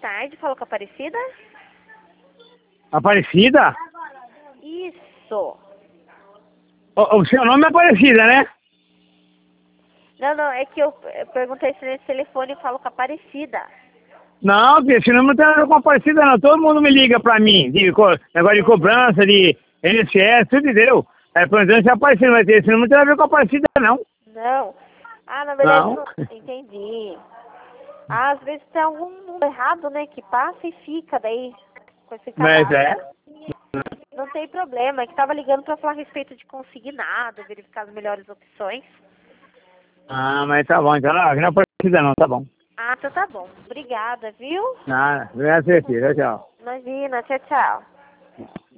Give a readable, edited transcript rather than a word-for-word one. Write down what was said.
tarde, falou com a Aparecida? Aparecida? Isso. O seu nome é Aparecida, né? Não, é que eu perguntei se nesse telefone falou com a Aparecida. Não, filho, esse número não tem nada com Aparecida, não. Todo mundo me liga pra mim. Negócio de cobrança, de INSS, tudo deu. É, perguntando se é Aparecida, mas esse número não tem nada a ver com Aparecida, não. Não. Ah, na verdade, Não. não entendi. Ah, às vezes tem algum número errado, né, que passa e fica daí com esse Mas cadastro. é. Não tem problema, é que tava ligando pra falar a respeito de consignado, verificar as melhores opções. Ah, mas tá bom, então não é Aparecida não, tá bom. Ah, então tá bom. Obrigada, viu? Nada, obrigado a você, filho. Tchau. Imagina, tchau, tchau.